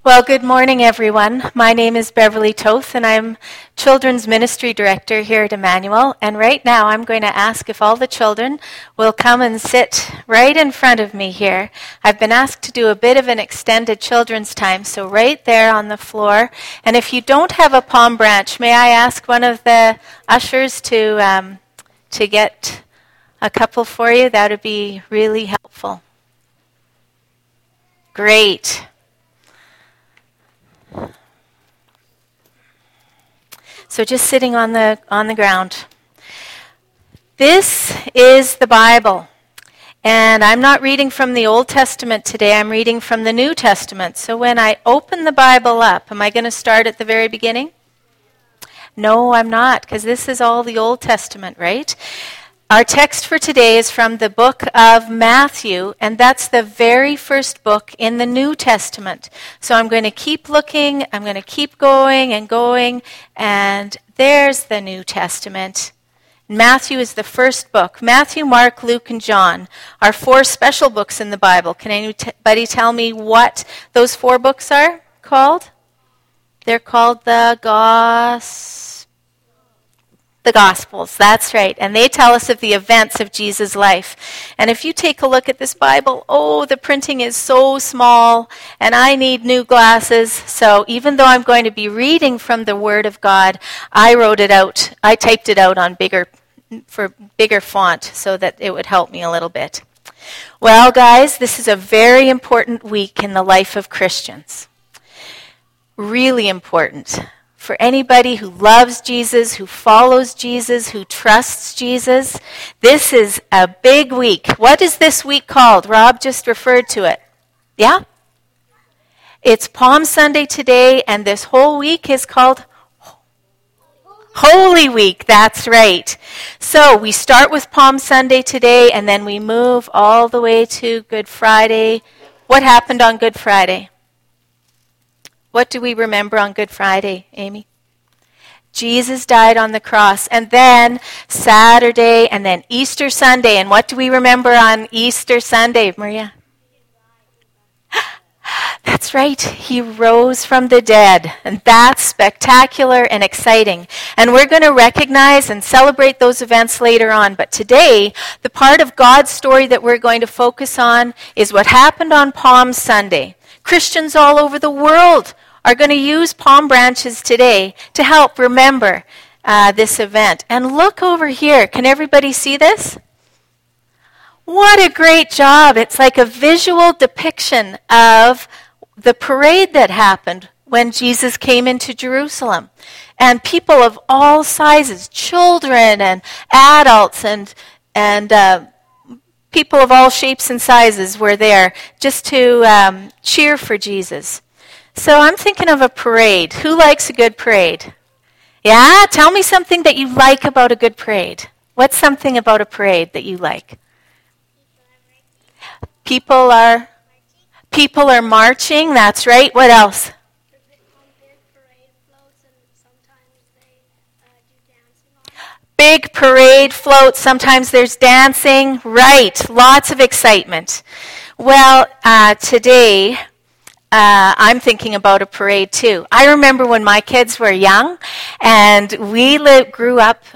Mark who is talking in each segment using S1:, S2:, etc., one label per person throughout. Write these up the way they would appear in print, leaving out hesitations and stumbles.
S1: Well, good morning, everyone. My name is Beverly Toth, and I'm Children's Ministry Director here at Emmanuel. And right now, I'm going to ask if all the children will come and sit right in front of me here. I've been asked to do a bit of an extended children's time, so right there on the floor. And if you don't have a palm branch, may I ask one of the ushers to get a couple for you? That would be really helpful. Great. So just sitting on the ground. This is the Bible. And I'm not reading from the Old Testament today. I'm reading from the New Testament. So when I open the Bible up, am I going to start at the very beginning? No, I'm not, because this is all the Old Testament, right? Our text for today is from the book of Matthew, and that's the very first book in the New Testament. So I'm going to keep looking, I'm going to keep going, and there's the New Testament. Matthew is the first book. Matthew, Mark, Luke, and John are four special books in the Bible. Can anybody tell me what those four books are called? They're called the Gospels, that's right. And they tell us of the events of Jesus' life. And if you take a look at this Bible, the printing is so small, and I need new glasses. So even though I'm going to be reading from the Word of God, I typed it out on bigger font so that it would help me a little bit. Well, guys, this is a very important week in the life of Christians. Really important. For anybody who loves Jesus, who follows Jesus, who trusts Jesus, this is a big week. What is this week called? Rob just referred to it. Yeah? It's Palm Sunday today, and this whole week is called Holy Week. That's right. So we start with Palm Sunday today, and then we move all the way to Good Friday. What happened on Good Friday? What do we remember on Good Friday, Amy? Jesus died on the cross. And then Saturday, and then Easter Sunday. And what do we remember on Easter Sunday, Maria? That's right. He rose from the dead. And that's spectacular and exciting. And we're going to recognize and celebrate those events later on. But today, the part of God's story that we're going to focus on is what happened on Palm Sunday. Christians all over the world are going to use palm branches today to help remember this event. And look over here. Can everybody see this? What a great job. It's like a visual depiction of the parade that happened when Jesus came into Jerusalem. And people of all sizes, children and adults and people of all shapes and sizes were there just to cheer for Jesus. So I'm thinking of a parade. Who likes a good parade? Yeah? Tell me something that you like about a good parade. What's something about a parade that you like? People are marching. That's right. What else? Big parade floats. Sometimes there's dancing. Right. Lots of excitement. Well, today I'm thinking about a parade too. I remember when my kids were young, and we grew up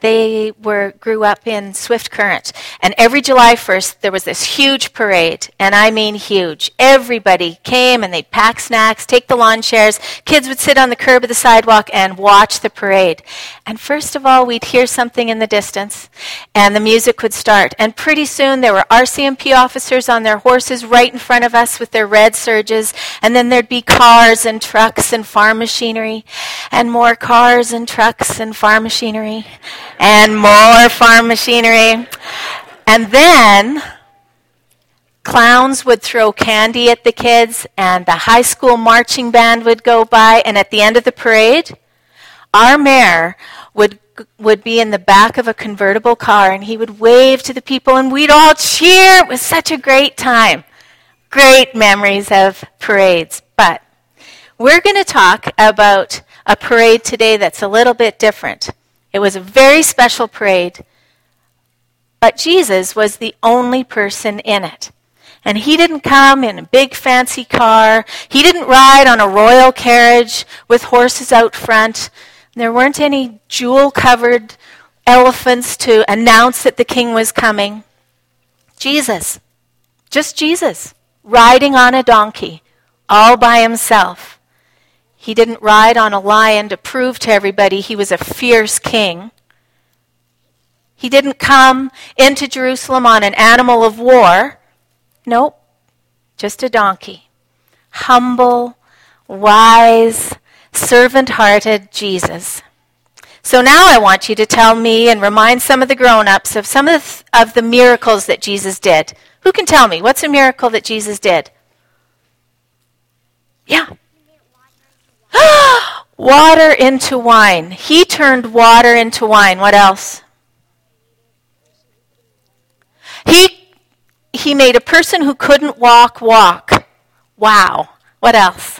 S1: in Swift Current, and every July 1st there was this huge parade, and I mean huge. Everybody came and they'd pack snacks, take the lawn chairs. Kids would sit on the curb of the sidewalk and watch the parade. And first of all, we'd hear something in the distance, and the music would start. And pretty soon there were RCMP officers on their horses right in front of us with their red surges. And then there'd be cars and trucks and farm machinery, and more cars and trucks and farm machinery, and more farm machinery. And then clowns would throw candy at the kids, and the high school marching band would go by. And at the end of the parade, our mayor would be in the back of a convertible car, and he would wave to the people, and we'd all cheer. It was such a great time. Great memories of parades. But we're going to talk about a parade today that's a little bit different. It was a very special parade, but Jesus was the only person in it. And he didn't come in a big fancy car. He didn't ride on a royal carriage with horses out front. There weren't any jewel-covered elephants to announce that the king was coming. Jesus, just Jesus, riding on a donkey, all by himself. He didn't ride on a lion to prove to everybody he was a fierce king. He didn't come into Jerusalem on an animal of war. Nope, just a donkey. Humble, wise, servant-hearted Jesus. So now I want you to tell me and remind some of the grown-ups of some of the miracles that Jesus did. Who can tell me? What's a miracle that Jesus did? Yeah. Water into wine. He turned water into wine. What else? He made a person who couldn't walk. Wow. What else?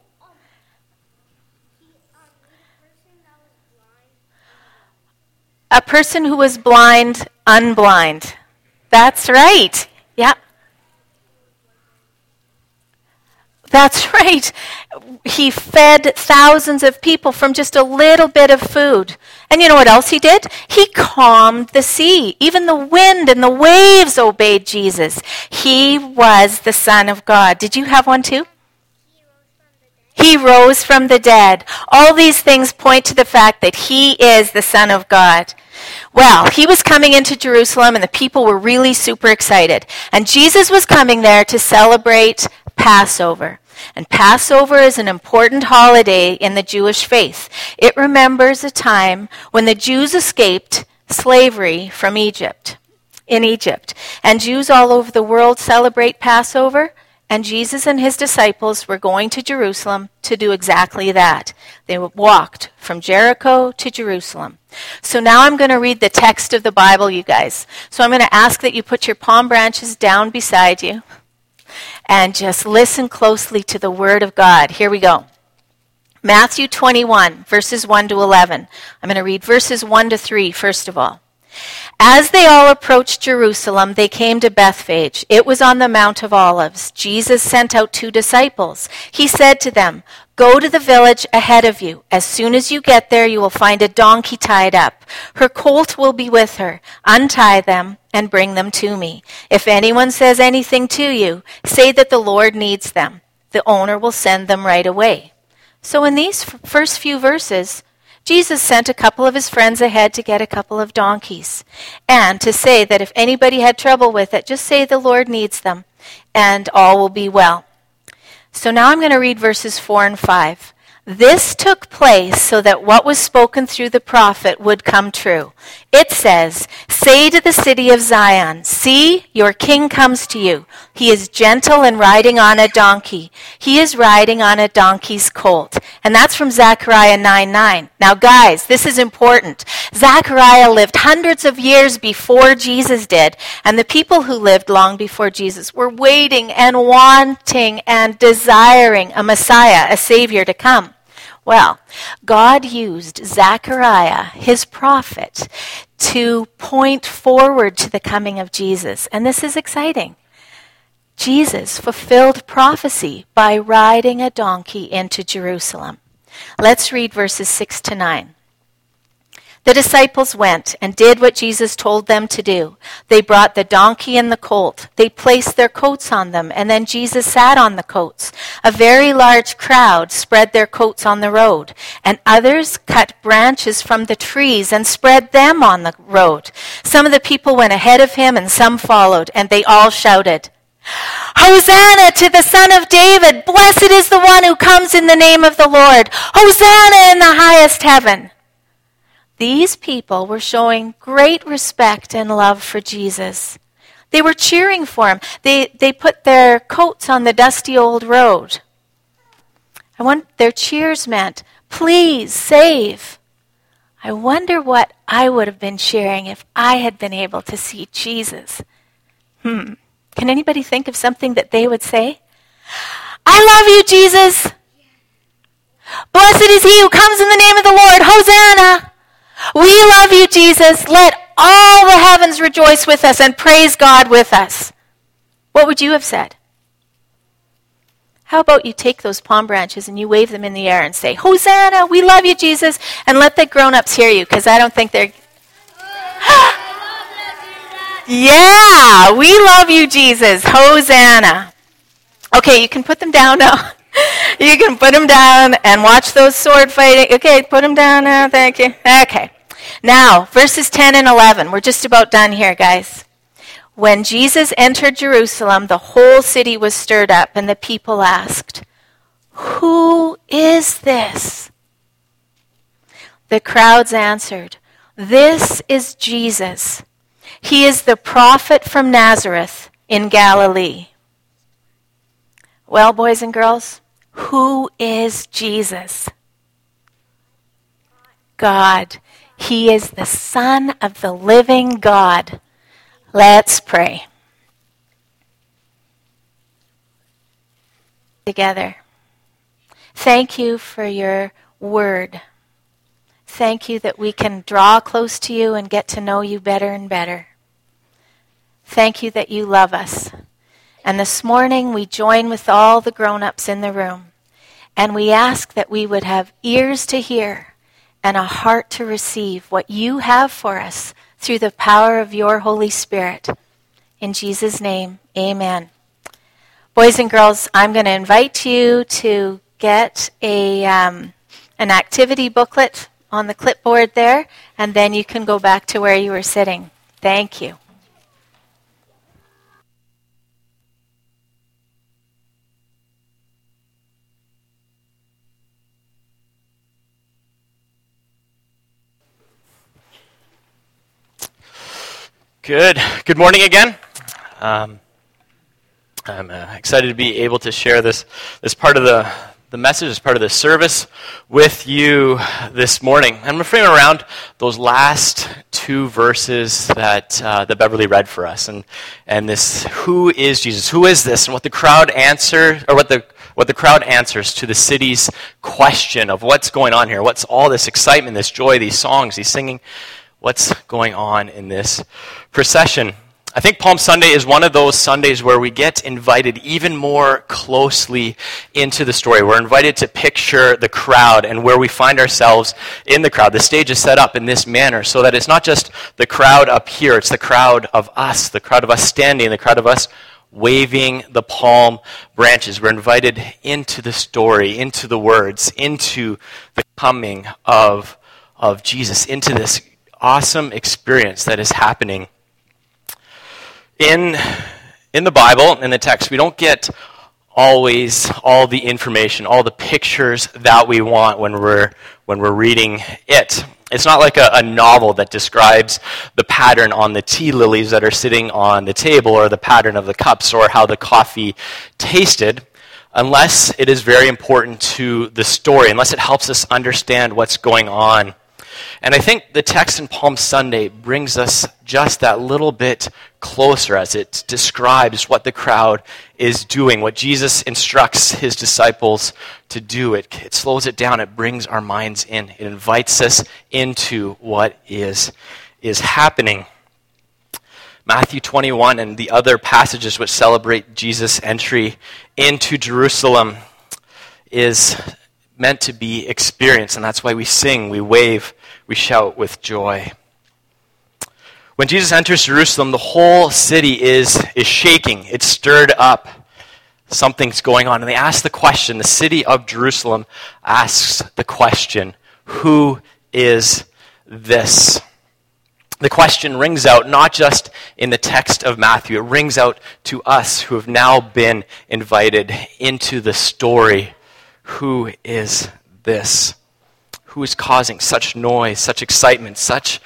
S1: A person who was blind, unblind. That's right. Yeah. That's right. He fed thousands of people from just a little bit of food. And you know what else he did? He calmed the sea. Even the wind and the waves obeyed Jesus. He was the Son of God. Did you have one too? He rose from the dead. All these things point to the fact that he is the Son of God. Well, he was coming into Jerusalem and the people were really super excited. And Jesus was coming there to celebrate Passover. And Passover is an important holiday in the Jewish faith. It remembers a time when the Jews escaped slavery from Egypt, in Egypt. And Jews all over the world celebrate Passover. And Jesus and his disciples were going to Jerusalem to do exactly that. They walked from Jericho to Jerusalem. So now I'm going to read the text of the Bible, you guys. So I'm going to ask that you put your palm branches down beside you and just listen closely to the Word of God. Here we go. Matthew 21, verses 1 to 11. I'm going to read verses 1 to 3 first of all. As they all approached Jerusalem, they came to Bethphage. It was on the Mount of Olives. Jesus sent out 2 disciples. He said to them, "Go to the village ahead of you. As soon as you get there, you will find a donkey tied up. Her colt will be with her. Untie them and bring them to me. If anyone says anything to you, say that the Lord needs them. The owner will send them right away." So in these first few verses, Jesus sent a couple of his friends ahead to get a couple of donkeys and to say that if anybody had trouble with it, just say the Lord needs them and all will be well. So now I'm going to read verses 4 and 5. This took place so that what was spoken through the prophet would come true. It says, "Say to the city of Zion, see, your king comes to you. He is gentle and riding on a donkey. He is riding on a donkey's colt." And that's from Zechariah 9:9. Now guys, this is important. Zechariah lived hundreds of years before Jesus did. And the people who lived long before Jesus were waiting and wanting and desiring a Messiah, a Savior to come. Well, God used Zechariah, his prophet, to point forward to the coming of Jesus. And this is exciting. Jesus fulfilled prophecy by riding a donkey into Jerusalem. Let's read verses 6 to 9. The disciples went and did what Jesus told them to do. They brought the donkey and the colt. They placed their coats on them, and then Jesus sat on the coats. A very large crowd spread their coats on the road, and others cut branches from the trees and spread them on the road. Some of the people went ahead of him, and some followed, and they all shouted, "Hosanna to the Son of David! Blessed is the one who comes in the name of the Lord! Hosanna in the highest heaven!" These people were showing great respect and love for Jesus. They were cheering for him. They put their coats on the dusty old road. Their cheers meant, "Please save." I wonder what I would have been cheering if I had been able to see Jesus. Can anybody think of something that they would say? "I love you, Jesus. Blessed is he who comes in the name of the Lord. Hosanna. We love you, Jesus. Let all the heavens rejoice with us and praise God with us." What would you have said? How about you take those palm branches and you wave them in the air and say, Hosanna, we love you, Jesus, and let the grown-ups hear you, because I don't think they're... Yeah, we love you, Jesus. Hosanna. Okay, you can put them down now. You can put them down and watch those sword fighting. Okay, put them down now. Thank you. Okay. Now, verses 10 and 11. We're just about done here, guys. When Jesus entered Jerusalem, the whole city was stirred up, and the people asked, "Who is this?" The crowds answered, "This is Jesus. He is the prophet from Nazareth in Galilee." Well, boys and girls, who is Jesus? God. He is the Son of the living God. Let's pray. Together. Thank you for your word. Thank you that we can draw close to you and get to know you better and better. Thank you that you love us. And this morning we join with all the grown-ups in the room, and we ask that we would have ears to hear and a heart to receive what you have for us through the power of your Holy Spirit. In Jesus' name, amen. Boys and girls, I'm going to invite you to get an activity booklet on the clipboard there, and then you can go back to where you were sitting. Thank you.
S2: Good morning again. I'm excited to be able to share this part of the message, this part of the service with you this morning. I'm referring around those last two verses that Beverly read for us, and this who is Jesus? Who is this? And what the crowd answers to the city's question of what's going on here. What's all this excitement, this joy, these songs, these singing? What's going on in this procession? I think Palm Sunday is one of those Sundays where we get invited even more closely into the story. We're invited to picture the crowd and where we find ourselves in the crowd. The stage is set up in this manner so that it's not just the crowd up here, it's the crowd of us standing, the crowd of us waving the palm branches. We're invited into the story, into the words, into the coming of Jesus, into this awesome experience that is happening. In the Bible, in the text, we don't get always all the information, all the pictures that we want when we're reading it. It's not like a novel that describes the pattern on the tea lilies that are sitting on the table, or the pattern of the cups, or how the coffee tasted, unless it is very important to the story, unless it helps us understand what's going on. And I think the text in Palm Sunday brings us just that little bit closer as it describes what the crowd is doing, what Jesus instructs his disciples to do. It slows it down. It brings our minds in. It invites us into what is happening. Matthew 21 and the other passages which celebrate Jesus' entry into Jerusalem is meant to be experienced, and that's why we sing, we wave, we shout with joy. When Jesus enters Jerusalem, the whole city is shaking. It's stirred up. Something's going on. And they ask the question, the city of Jerusalem asks the question, who is this? The question rings out not just in the text of Matthew, it rings out to us who have now been invited into the story. Who is this? Who is causing such noise, such excitement, such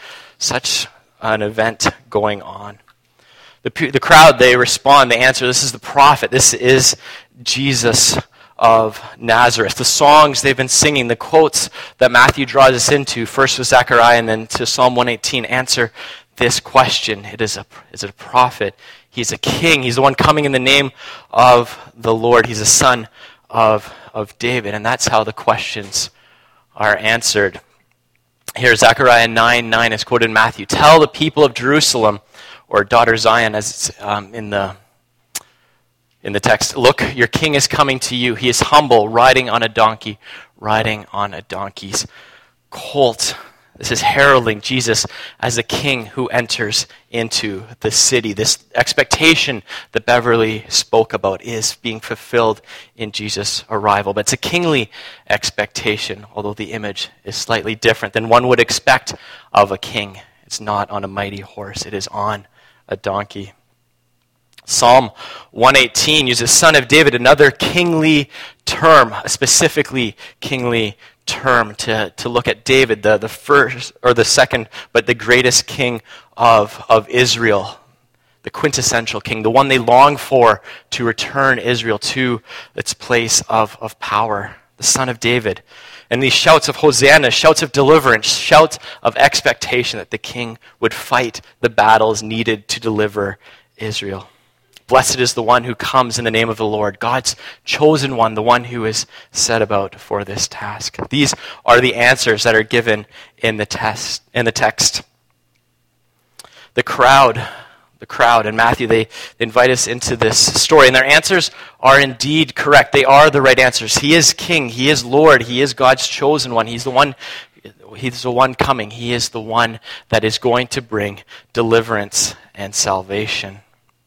S2: an event going on? The crowd, they respond, they answer, this is the prophet, this is Jesus of Nazareth. The songs they've been singing, the quotes that Matthew draws us into, first with Zechariah and then to Psalm 118, answer this question. Is it a prophet? He's a king. He's the one coming in the name of the Lord. He's a son of David. And that's how the questions are answered. Here, Zechariah 9:9 is quoted in Matthew. Tell the people of Jerusalem, or daughter Zion, as it's in the in the text. Look, your king is coming to you. He is humble, riding on a donkey, riding on a donkey's colt. This is heralding Jesus as a king who enters into the city. This expectation that Beverly spoke about is being fulfilled in Jesus' arrival. But it's a kingly expectation, although the image is slightly different than one would expect of a king. It's not on a mighty horse. It is on a donkey. Psalm 118 uses Son of David, another kingly term, a specifically kingly term to look at David, the first or the second, but the greatest king of Israel, the quintessential king, the one they long for to return Israel to its place of power, the Son of David. And these shouts of Hosanna, shouts of deliverance, shouts of expectation that the king would fight the battles needed to deliver Israel. Blessed is the one who comes in the name of the Lord, God's chosen one, the one who is set about for this task. These are the answers that are given in the text. The crowd in Matthew, they invite us into this story, and their answers are indeed correct. They are the right answers. He is king, he is Lord, he is God's chosen one. He's the one coming. He is the one that is going to bring deliverance and salvation.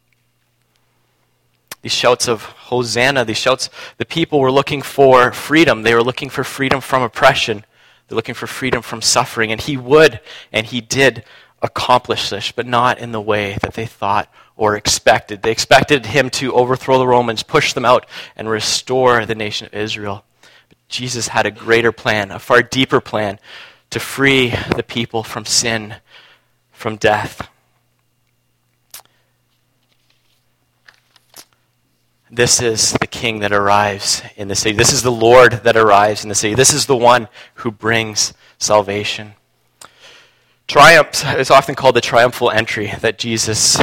S2: These shouts of Hosanna, these shouts, the people were looking for freedom. They were looking for freedom from oppression. They're looking for freedom from suffering. And he would, and he did accomplish this, but not in the way that they thought or expected. They expected him to overthrow the Romans, push them out, and restore the nation of Israel. But Jesus had a greater plan, a far deeper plan, to free the people from sin, from death. This is the king that arrives in the city. This is the Lord that arrives in the city. This is the one who brings salvation. Triumph is often called the triumphal entry that Jesus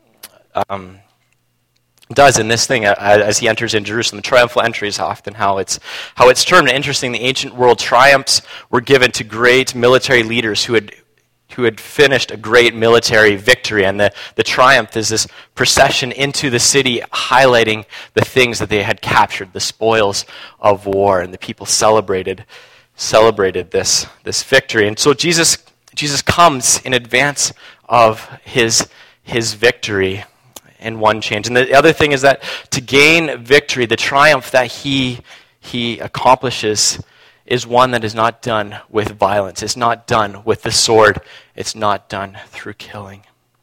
S2: does in this thing as he enters in Jerusalem. The triumphal entry is often how it's termed. Interesting, in the ancient world, triumphs were given to great military leaders who had finished a great military victory. And the triumph is this procession into the city highlighting the things that they had captured, the spoils of war, and the people celebrated this victory. And so Jesus comes in advance of his victory in one change. And the other thing is that to gain victory, the triumph that he accomplishes is one that is not done with violence. It's not done with the sword. It's not done through killing.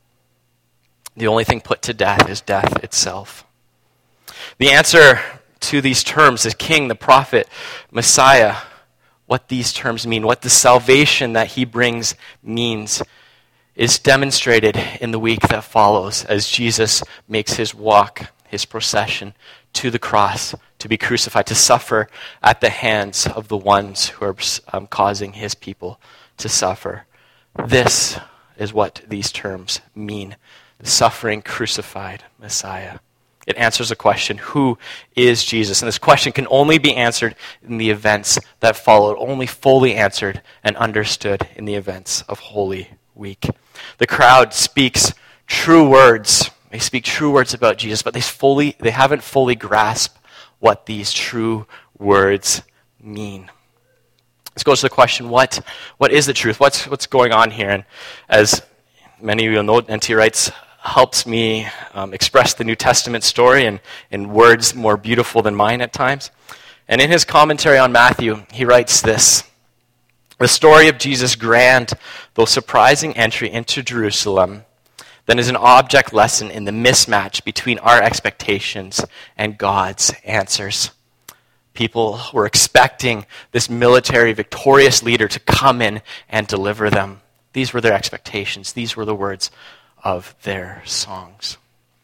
S2: The only thing put to death is death itself. The answer to these terms, the king, the prophet, Messiah, what these terms mean, what the salvation that he brings means, is demonstrated in the week that follows as Jesus makes his walk, his procession to the cross, to be crucified, to suffer at the hands of the ones who are causing his people to suffer. This is what these terms mean. The suffering, crucified Messiah. It answers a question, who is Jesus? And this question can only be answered in the events that followed, only fully answered and understood in the events of Holy Week. The crowd speaks true words. They speak true words about Jesus, but they haven't fully grasped what these true words mean. This goes to the question, what is the truth? What's going on here? And as many of you know, N.T. Wright helps me express the New Testament story in words more beautiful than mine at times. And in his commentary on Matthew, he writes this: the story of Jesus' grand, though surprising entry into Jerusalem then is an object lesson in the mismatch between our expectations and God's answers. People were expecting this military victorious leader to come in and deliver them. These were their expectations. These were the words of their songs.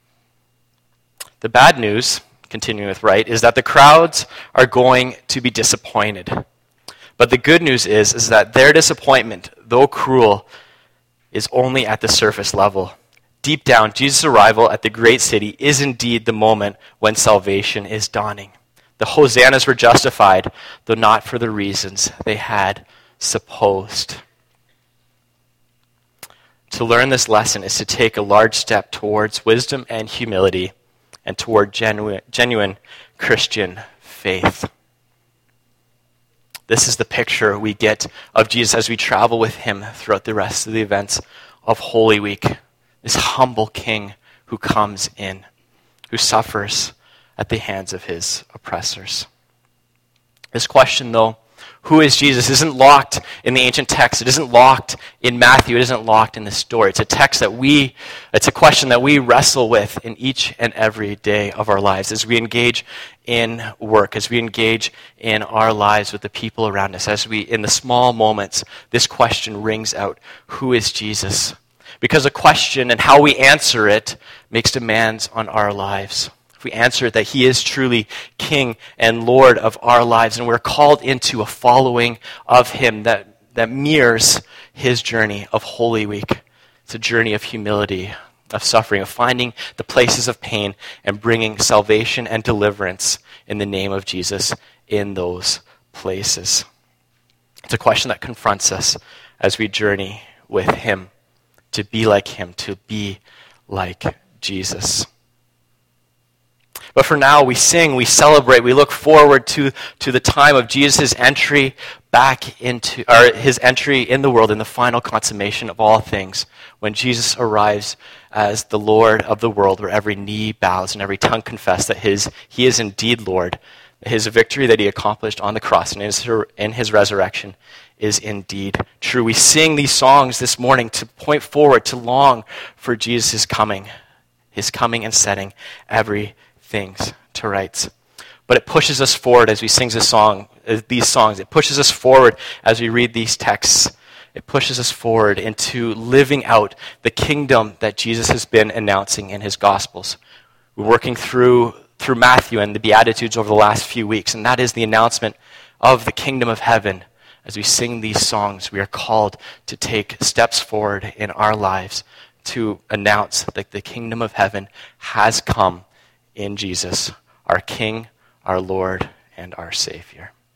S2: The bad news, continuing with Wright, is that the crowds are going to be disappointed. But the good news is that their disappointment, though cruel, is only at the surface level. Deep down, Jesus' arrival at the great city is indeed the moment when salvation is dawning. The hosannas were justified, though not for the reasons they had supposed. To learn this lesson is to take a large step towards wisdom and humility and toward genuine Christian faith. This is the picture we get of Jesus as we travel with him throughout the rest of the events of Holy Week. This humble king who comes in, who suffers at the hands of his oppressors. This question, though, who is Jesus, isn't locked in the ancient text. It isn't locked in Matthew. It isn't locked in the story. It's a question that we wrestle with in each and every day of our lives as we engage in work, as we engage in our lives with the people around us, in the small moments, this question rings out, who is Jesus? Because a question and how we answer it makes demands on our lives. If we answer that he is truly King and Lord of our lives, and we're called into a following of him that mirrors his journey of Holy Week. It's a journey of humility, of suffering, of finding the places of pain and bringing salvation and deliverance in the name of Jesus in those places. It's a question that confronts us as we journey with him, to be like him, to be like Jesus. But for now, we sing, we celebrate, we look forward to the time of Jesus' entry back into, or his entry in the world, in the final consummation of all things, when Jesus arrives as the Lord of the world, where every knee bows and every tongue confess that he is indeed Lord. His victory that he accomplished on the cross and in his resurrection is indeed true. We sing these songs this morning to point forward, to long for Jesus' coming and setting things to rights. But it pushes us forward as we sing these songs. It pushes us forward as we read these texts. It pushes us forward into living out the kingdom that Jesus has been announcing in his Gospels. We're working through Matthew and the Beatitudes over the last few weeks, and that is the announcement of the kingdom of heaven. As we sing these songs, we are called to take steps forward in our lives to announce that the kingdom of heaven has come in Jesus, our King, our Lord, and our Savior.